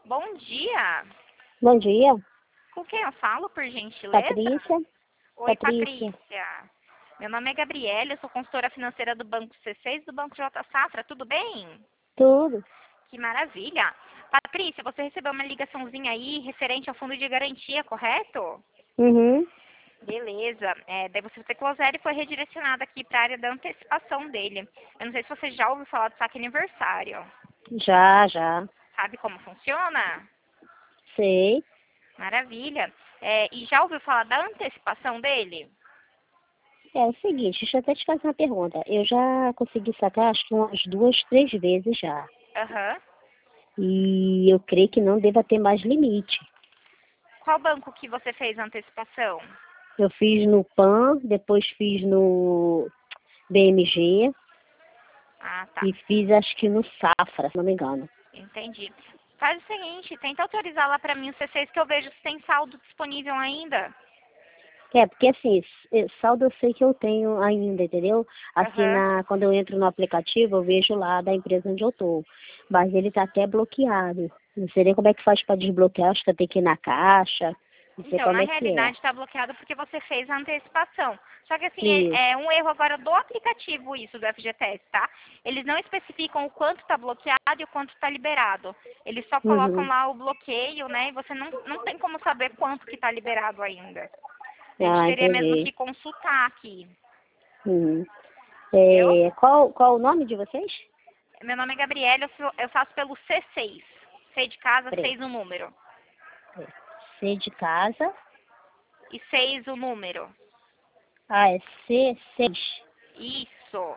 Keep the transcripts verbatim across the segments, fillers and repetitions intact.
Bom dia. Bom dia, Com quem eu falo, por gentileza? Patrícia. Oi, Patrícia. Patrícia. Meu nome é Gabriela, eu sou consultora financeira do Banco C seis e do Banco J Safra. Tudo bem? Tudo. Que maravilha. Patrícia, você recebeu uma ligaçãozinha aí referente ao fundo de garantia, correto? Uhum. Beleza. É, daí você tem e foi redirecionado aqui para a área da antecipação dele. Eu não sei se você já ouviu falar do saque aniversário. Já, já. Sabe como funciona? Sei. Maravilha. É, e já ouviu falar da antecipação dele? É o seguinte, deixa eu até te fazer uma pergunta. Eu já consegui sacar acho que umas duas, três vezes já. Aham. E eu creio que não deva ter mais limite. Qual banco que você fez a antecipação? Eu fiz no P A N, depois fiz no B M G Ah, tá. e fiz acho que no Safra, se não me engano. Entendi. Faz o seguinte, tenta autorizar lá pra mim o C seis que eu vejo se tem saldo disponível ainda. É, porque assim, s- saldo eu sei que eu tenho ainda, entendeu? Assim, Aham. na, quando eu entro no aplicativo, eu vejo lá da empresa onde eu tô. Mas ele tá até bloqueado. Não sei nem como é que faz para desbloquear, acho que eu tenho que ir na caixa. Não sei Então, como na é que é. realidade está bloqueado porque você fez a antecipação. Só que assim, Isso. é, é um erro agora do aplicativo isso do F G T S, tá? Eles não especificam o quanto está bloqueado e o quanto está liberado. Eles só colocam Uhum. lá o bloqueio, né? E você não, não tem como saber quanto que está liberado ainda. A gente Ah, teria mesmo entendi. que consultar aqui, Uhum. entendeu? É, qual, qual o nome de vocês? Meu nome é Gabriela, eu, sou- eu faço pelo C seis. C de casa, Peraí. seis o número. Peraí. C de casa. E seis o número. Ah, é C seis. Isso.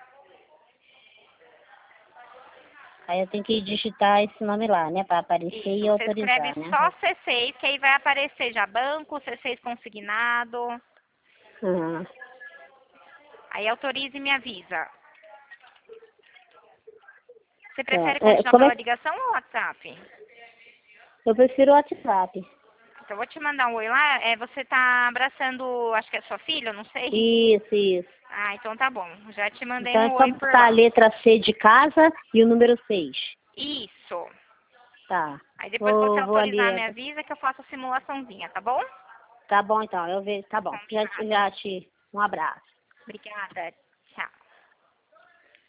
Aí eu tenho que digitar esse nome lá, né? Para aparecer Isso. e Você escreve autorizar, né? só C seis, que aí vai aparecer já banco, C seis consignado. Uhum. Aí autorize e me avisa. Você Tá. prefere É, continuar como é pela que... ligação ou WhatsApp? Eu prefiro o WhatsApp. Então, eu vou te mandar um oi lá. É, você tá abraçando, acho que é sua filha, eu não sei. Isso, isso. Ah, então tá bom. Já te mandei Então é um só oi por botar a lá. letra C de casa e o número seis. Isso. Tá. Aí depois que você Vou, vou ali. autorizar, me avisa que eu faço a simulaçãozinha, tá bom? Tá bom então, eu vejo. Tá bom. Já, Combinado. já te. Um abraço. Obrigada.